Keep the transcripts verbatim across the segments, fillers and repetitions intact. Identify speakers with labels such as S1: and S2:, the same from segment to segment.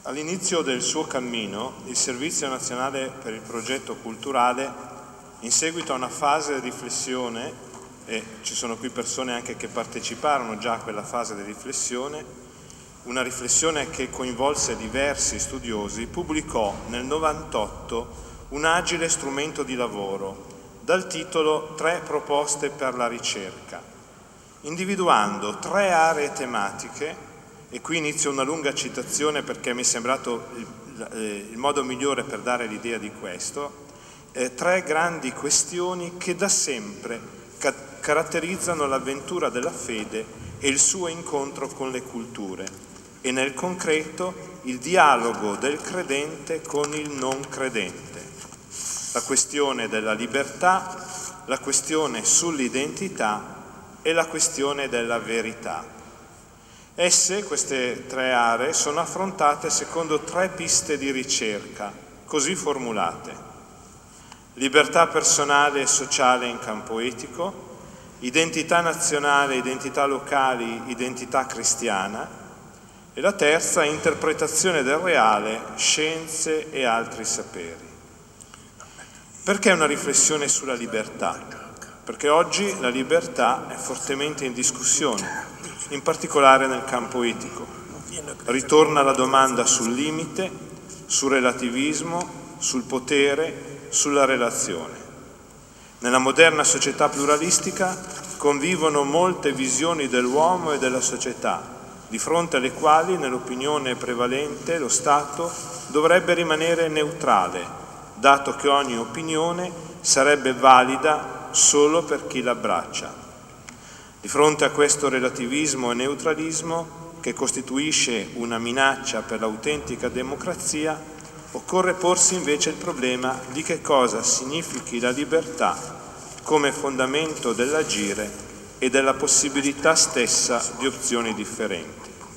S1: All'inizio del suo cammino, il Servizio Nazionale per il Progetto Culturale, in seguito a una fase di riflessione, e ci sono qui persone anche che parteciparono già a quella fase di riflessione, una riflessione che coinvolse diversi studiosi, pubblicò nel novantotto un agile strumento di lavoro dal titolo Tre proposte per la ricerca, individuando tre aree tematiche. E qui inizio una lunga citazione perché mi è sembrato il, il modo migliore per dare l'idea di questo. Eh, tre grandi questioni che da sempre ca- caratterizzano l'avventura della fede e il suo incontro con le culture e nel concreto il dialogo del credente con il non credente. La questione della libertà, la questione sull'identità e la questione della verità. Esse, queste tre aree, sono affrontate secondo tre piste di ricerca, così formulate: libertà personale e sociale in campo etico, identità nazionale, identità locali, identità cristiana, e la terza, interpretazione del reale, scienze e altri saperi. Perché una riflessione sulla libertà? Perché oggi la libertà è fortemente in discussione, in particolare nel campo etico. Ritorna la domanda sul limite, sul relativismo, sul potere, sulla relazione. Nella moderna società pluralistica convivono molte visioni dell'uomo e della società, di fronte alle quali, nell'opinione prevalente, lo Stato dovrebbe rimanere neutrale, dato che ogni opinione sarebbe valida solo per chi l'abbraccia. Di fronte a questo relativismo e neutralismo, che costituisce una minaccia per l'autentica democrazia, occorre porsi invece il problema di che cosa significhi la libertà come fondamento dell'agire e della possibilità stessa di opzioni differenti.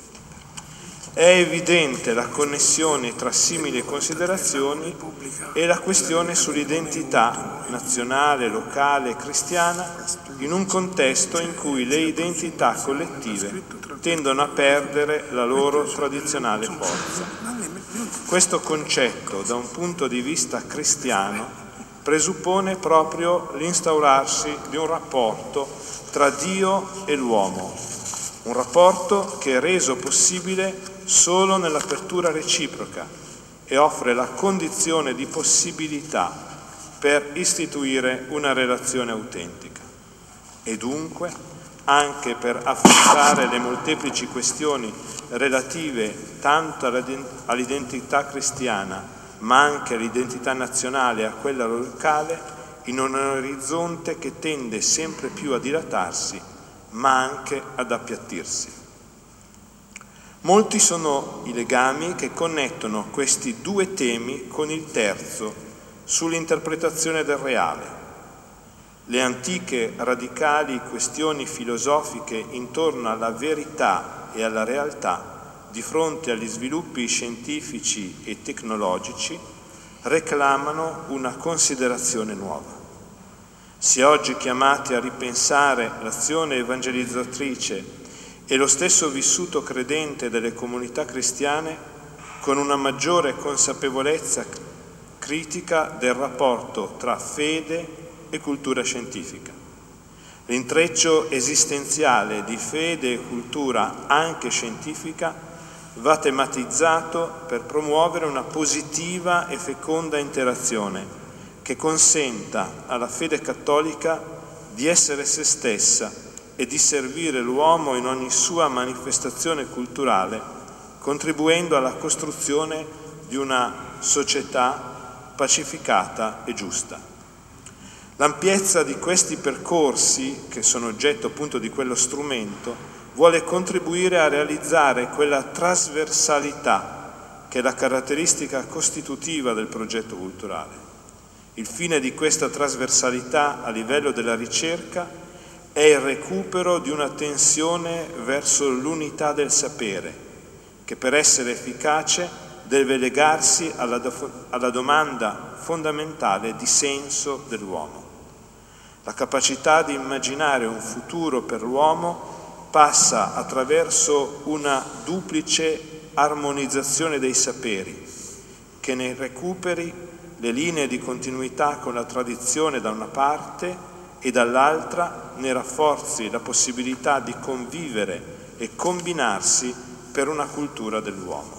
S1: È evidente la connessione tra simili considerazioni e la questione sull'identità nazionale, locale e cristiana in un contesto in cui le identità collettive tendono a perdere la loro tradizionale forza. Questo concetto, da un punto di vista cristiano, presuppone proprio l'instaurarsi di un rapporto tra Dio e l'uomo, un rapporto che è reso possibile solo nell'apertura reciproca e offre la condizione di possibilità per istituire una relazione autentica e dunque anche per affrontare le molteplici questioni relative tanto all'identità cristiana ma anche all'identità nazionale e a quella locale in un orizzonte che tende sempre più a dilatarsi ma anche ad appiattirsi. Molti sono i legami che connettono questi due temi con il terzo, sull'interpretazione del reale. Le antiche radicali questioni filosofiche intorno alla verità e alla realtà di fronte agli sviluppi scientifici e tecnologici reclamano una considerazione nuova. Si è oggi chiamati a ripensare l'azione evangelizzatrice e lo stesso vissuto credente delle comunità cristiane con una maggiore consapevolezza critica del rapporto tra fede e cultura scientifica. L'intreccio esistenziale di fede e cultura anche scientifica va tematizzato per promuovere una positiva e feconda interazione che consenta alla fede cattolica di essere se stessa e di servire l'uomo in ogni sua manifestazione culturale, contribuendo alla costruzione di una società pacificata e giusta. L'ampiezza di questi percorsi, che sono oggetto appunto di quello strumento, vuole contribuire a realizzare quella trasversalità che è la caratteristica costitutiva del progetto culturale. Il fine di questa trasversalità a livello della ricerca è il recupero di una tensione verso l'unità del sapere, che per essere efficace deve legarsi alla, do- alla domanda fondamentale di senso dell'uomo. La capacità di immaginare un futuro per l'uomo passa attraverso una duplice armonizzazione dei saperi, che ne recuperi le linee di continuità con la tradizione da una parte e dall'altra ne rafforzi la possibilità di convivere e combinarsi per una cultura dell'uomo.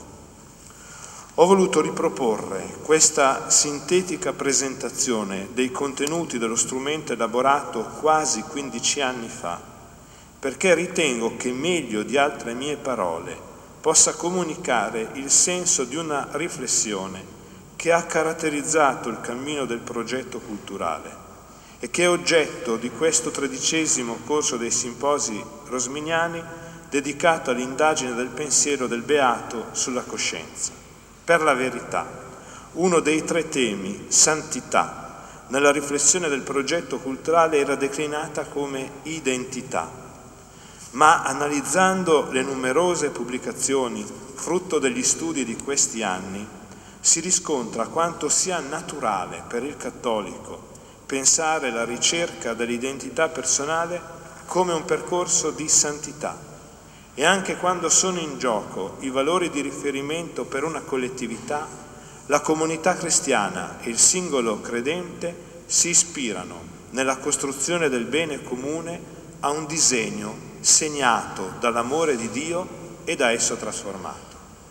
S1: Ho voluto riproporre questa sintetica presentazione dei contenuti dello strumento elaborato quasi quindici anni fa, perché ritengo che meglio di altre mie parole possa comunicare il senso di una riflessione che ha caratterizzato il cammino del progetto culturale e che è oggetto di questo tredicesimo corso dei simposi rosminiani dedicato all'indagine del pensiero del Beato sulla coscienza. Per la verità, uno dei tre temi, santità, nella riflessione del progetto culturale era declinata come identità, ma analizzando le numerose pubblicazioni frutto degli studi di questi anni, si riscontra quanto sia naturale per il cattolico pensare la ricerca dell'identità personale come un percorso di santità. E anche quando sono in gioco i valori di riferimento per una collettività, la comunità cristiana e il singolo credente si ispirano nella costruzione del bene comune a un disegno segnato dall'amore di Dio e da esso trasformato.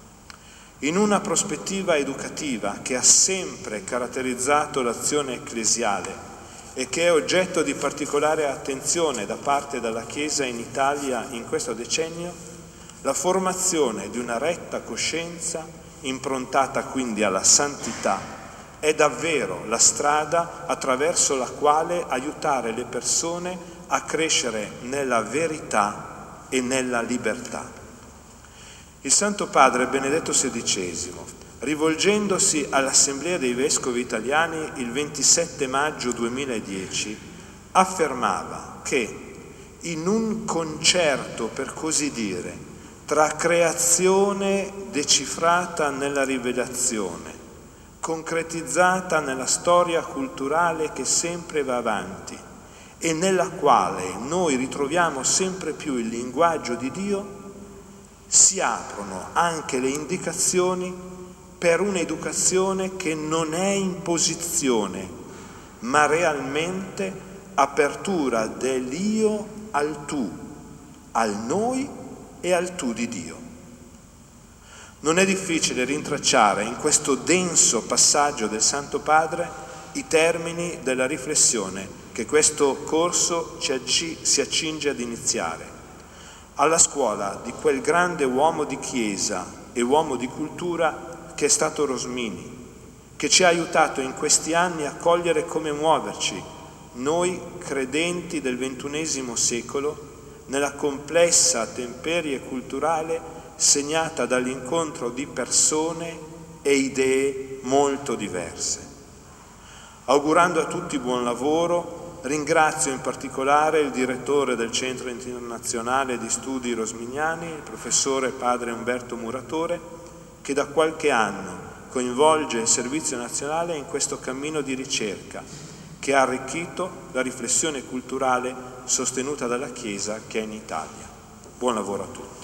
S1: In una prospettiva educativa che ha sempre caratterizzato l'azione ecclesiale e che è oggetto di particolare attenzione da parte della Chiesa in Italia in questo decennio, la formazione di una retta coscienza, improntata quindi alla santità, è davvero la strada attraverso la quale aiutare le persone a crescere nella verità e nella libertà. Il Santo Padre Benedetto sedicesimo, rivolgendosi all'Assemblea dei Vescovi Italiani il ventisette maggio duemiladieci, affermava che in un concerto, per così dire, tra creazione decifrata nella rivelazione, concretizzata nella storia culturale che sempre va avanti e nella quale noi ritroviamo sempre più il linguaggio di Dio, si aprono anche le indicazioni per un'educazione che non è imposizione, ma realmente apertura dell'io al tu, al noi e al tu di Dio. Non è difficile rintracciare in questo denso passaggio del Santo Padre i termini della riflessione che questo corso ci acci- si accinge ad iniziare. Alla scuola di quel grande uomo di Chiesa e uomo di cultura che è stato Rosmini, che ci ha aiutato in questi anni a cogliere come muoverci, noi credenti del ventunesimo secolo, nella complessa temperie culturale segnata dall'incontro di persone e idee molto diverse. Augurando a tutti buon lavoro, ringrazio in particolare il direttore del Centro Internazionale di Studi Rosminiani, il professore padre Umberto Muratore, che da qualche anno coinvolge il Servizio Nazionale in questo cammino di ricerca che ha arricchito la riflessione culturale sostenuta dalla Chiesa che è in Italia. Buon lavoro a tutti.